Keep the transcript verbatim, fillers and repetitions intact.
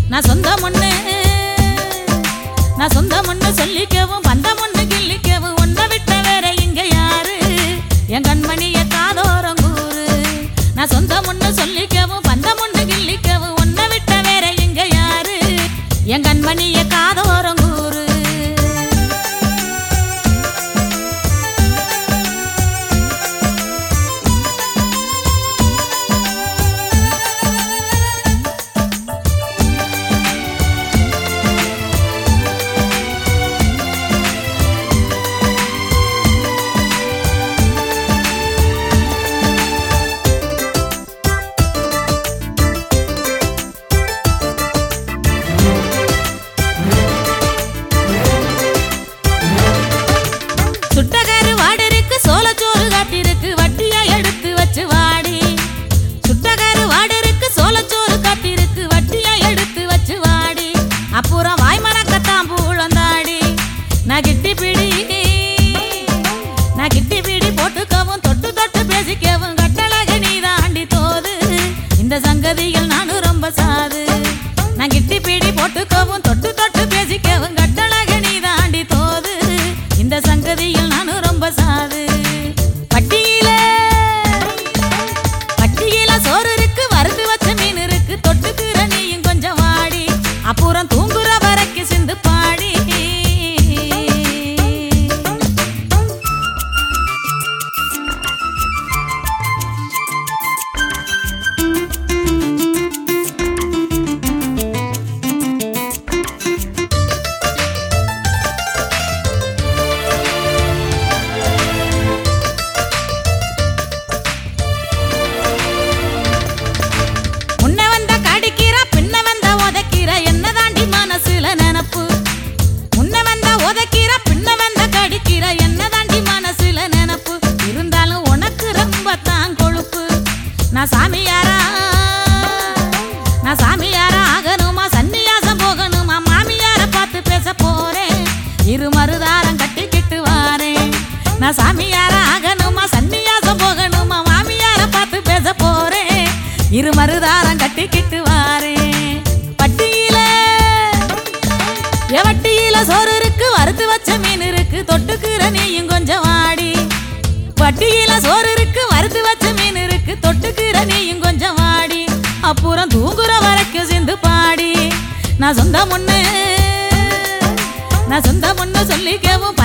நான் சொந்தம் ஒண்ணு நான் சொந்தம் ஒண்ணு சொல்லிக்கவும் பந்தம் ஒண்ணு கிள்ளிக்கவும் ஒன்ன விட்ட வேற இங்க யாரு என் கண்மணிய காதோரம் கூறு நான் சொந்தம் ஒண்ணு சொல்லிக்கவும் பந்தம் ஒண்ணு கிள்ளிக்கவும் ஒன்ன விட்ட வேற இங்க யாரு என் கண்மணிய காதோரம் கூறு சுட்டகரு வாடருக்கு சோளச்சோறு காட்டிருக்கு வட்டியா எடுத்து வச்சு வாடி சுட்டகரு வாடருக்கு சோளச்சோறு காட்டிருக்கு வட்டியா எடுத்து வச்சு வாடி அப்புறம் வாய் மணக்கத்தான் பூளந்தாடி நான் கிட்டி பிடி நான் கிட்டி பிடி போட்டுக்கவும் தொட்டு தொட்டு பேசிக்கவும் கட்டழக நீ தாண்டி தோது இந்த சங்கதிகள் நானும் ரொம்ப சாது நான் கிட்டி பிடி போட்டுக்கவும் தொட்டு தொட்டு பேசிக்கவும் கட்டழக நீ தாண்டி தோது இந்த சங்கதியில் நானும் ரொம்ப சாது பட்டியில பட்டியில சோறு இருக்கு வறுத்து வச்ச மீன் இருக்கு தொட்டுக்கிற நீயும் கொஞ்சம் வாடி அப்புறம் தூங்குற வரைக்கும் சிந்து பாடி நான் சாமியாரா நான் சாமியாரா ஆகணுமா சன்னியாசம் போகணுமா மாமியார பார்த்து பேச போறேன் இரு மருதாரம் கட்டிக்கிட்டு வாரேன் நான் சாமியாரா ஆகணுமா சன்னியாசம் போகணுமா மாமியார பார்த்து பேச போறேன் இரு மருதாரம் கட்டிக்கிட்டு வாரேன் பட்டியில எவட்டியில சோறு இருக்கு வறுத்து வச்ச மீன் இருக்கு தொட்டுக்கிற நீயும் கொஞ்சம் வாடி பட்டியில சோறு இருக்கு வறுத்து வச்ச மீன் இருக்கு தொட்டுக்கிற நீயும் கொஞ்சம் வாடி அப்புறம் தூங்குற வரைக்கும் சிந்து பாடி நான் சொந்தம் ஒண்ணு நான் சொந்தம் ஒண்ணு சொல்லிக்கவும்